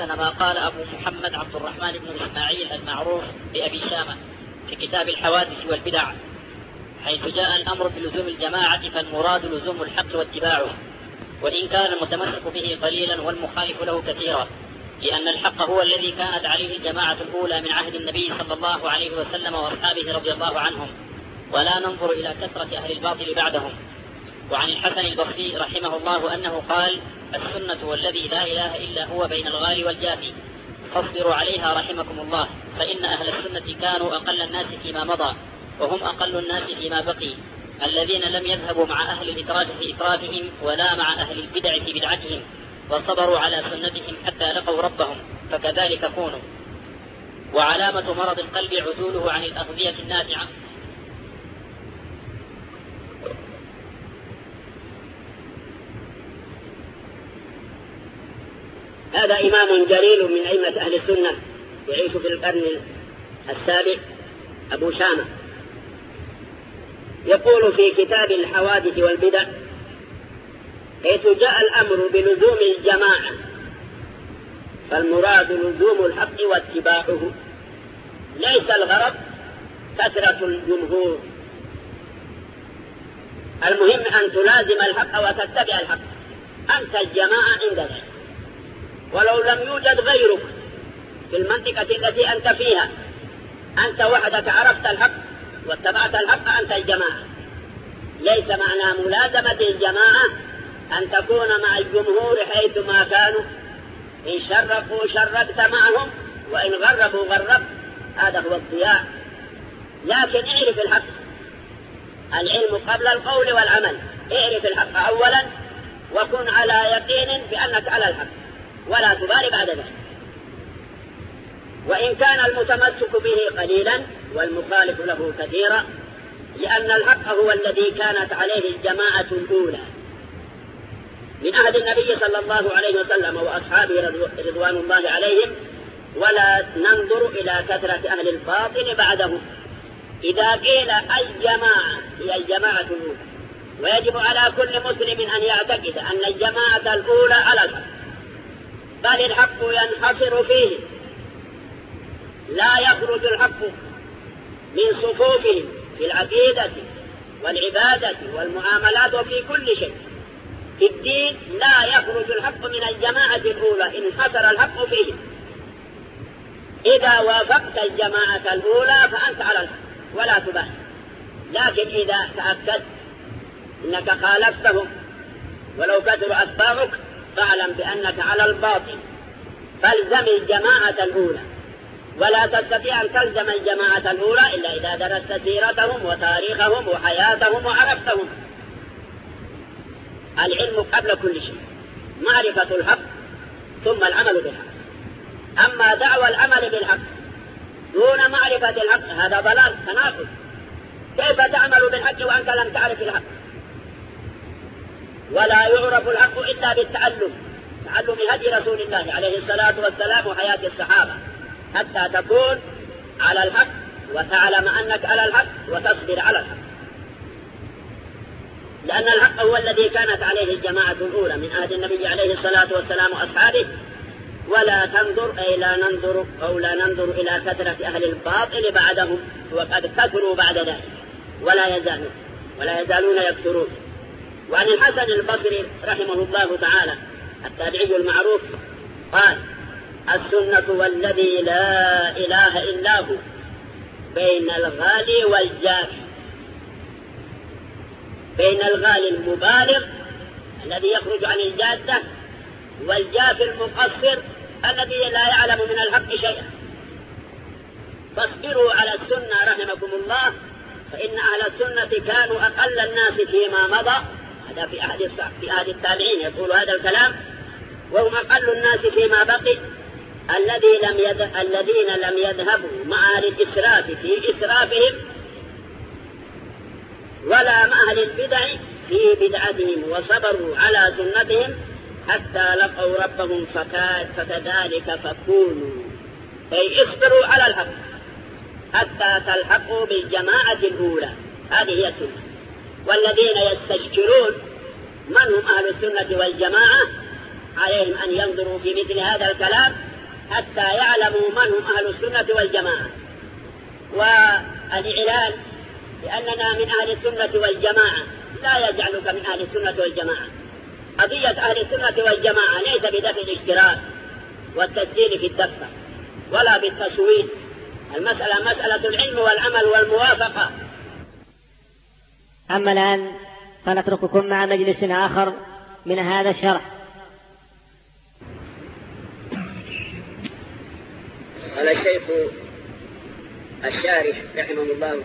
ما قال أبو محمد عبد الرحمن بن إسماعيل المعروف بأبي شامة في كتاب الحوادث والبدع، حيث جاء الأمر بلزوم الجماعة فالمراد لزوم الحق واتباعه، وإن كان المتمسك به قليلا والمخالف له كثيرا، لأن الحق هو الذي كانت عليه الجماعة الأولى من عهد النبي صلى الله عليه وسلم وأصحابه رضي الله عنهم، ولا ننظر إلى كثرة أهل الباطل بعدهم. وعن الحسن البصري رحمه الله أنه قال: السنة والذي لا إله إلا هو بين الغال والجافي، فاصبروا عليها رحمكم الله، فإن أهل السنة كانوا أقل الناس فيما مضى، وهم أقل الناس فيما بقي، الذين لم يذهبوا مع أهل الإتراف في إترافهم ولا مع أهل البدع في بدعتهم، وصبروا على سنتهم حتى لقوا ربهم، فكذلك كونوا. وعلامة مرض القلب عزوله عن الأغذية النافعة. هذا إمام جليل من أئمة أهل السنة يعيش في القرن السابع، أبو شامة، يقول في كتاب الحوادث والبدع: حيث جاء الأمر بلزوم الجماعة فالمراد لزوم الحق واتباعه، ليس الغرض كثرة الجمهور، المهم أن تلازم الحق وتتبع الحق، أنت الجماعة عند ذلك، ولو لم يوجد غيرك في المنطقة التي أنت فيها، أنت وحدك عرفت الحق واتبعت الحق، أنت الجماعة. ليس معنى ملازمة الجماعة أن تكون مع الجمهور حيثما كانوا، إن شرقوا شرقت معهم، وإن غربوا غربت، هذا هو الضياع. لكن اعرف الحق، العلم قبل القول والعمل، اعرف الحق أولا وكن على يقين بأنك على الحق، ولا تبالي بعد ذلك. وإن كان المتمسك به قليلا والمخالف له كثيرا، لأن الحق هو الذي كانت عليه الجماعة الأولى من عهد النبي صلى الله عليه وسلم وأصحابه رضوان الله عليهم، ولا ننظر إلى كثرة أهل الباطل بعدهم. إذا قيل الجماعة هي الجماعة الأولى، ويجب على كل مسلم أن يعتقد أن الجماعة الأولى على الحق، بل الحق ينحصر فيه، لا يخرج الحق من صفوفهم في العقيدة والعبادة والمعاملات وفي كل شيء. في الدين لا يخرج الحق من الجماعة الأولى، انحصر الحق فيه. إذا وافقت الجماعة الأولى فأنت على الحق ولا تبالي، لكن إذا تأكدت أنك خالفتهم ولو كثر أتباعك فاعلم بأنك على الباطل، فالزم الجماعة الأولى، ولا تستطيع أن تلزم الجماعة الأولى إلا إذا درست سيرتهم وتاريخهم وحياتهم وعرفتهم. العلم قبل كل شيء، معرفة الحق ثم العمل بالحق. أما دعوى العمل بالحق دون معرفة الحق هذا ضلال، تناقض. كيف تعمل بالحق وأنت لم تعرف الحق؟ ولا يعرف الحق إلا بالتعلم، تعلم هدي رسول الله عليه الصلاة والسلام وحياة الصحابة، حتى تكون على الحق وتعلم أنك على الحق وتصبر على الحق. لأن الحق هو الذي كانت عليه الجماعة الأولى من عهد النبي عليه الصلاة والسلام وأصحابه، ولا تنظر أي لا ننظر إلى كثرة أهل الباطل بعدهم، وقد كثروا بعد ذلك ولا يزالون يكثرون. وعن الحسن البصري رحمه الله تعالى التابعي المعروف قال: السنة والذي لا إله إلا هو بين الغالي والجافي، بين الغالي المبالغ الذي يخرج عن الجادة، والجافي المقصر الذي لا يعلم من الحق شيئا. فاصبروا على السنة رحمكم الله، فإن أهل السنة كانوا أقل الناس فيما مضى. هذا في عهد التابعين يقول هذا الكلام، وهم أقل الناس فيما بقي، الذين لم يذهبوا مع أهل الإسراف في إسرافهم ولا مع أهل البدع في بدعتهم، وصبروا على سنتهم حتى لقوا ربهم، فكذلك فكونوا، أي اصبروا على الحق حتى تلحقوا بالجماعة الأولى. هذه هي السنة. والذين يستشكلون من هم أهل السنة والجماعة عليهم أن ينظروا في مثل هذا الكلام حتى يعلموا من هم أهل السنة والجماعة، والإعلان بأننا من أهل السنة والجماعة لا يجعلك من أهل السنة والجماعة. قضية أهل السنة والجماعة ليس بدفع الاشتراك والتسجيل في الدفة ولا بالتصويت، المسألة مسألة العلم والعمل والموافقة. أما الآن فنترككم مع مجلس آخر من هذا الشرح. قال الشيخ الشارح رحمه الله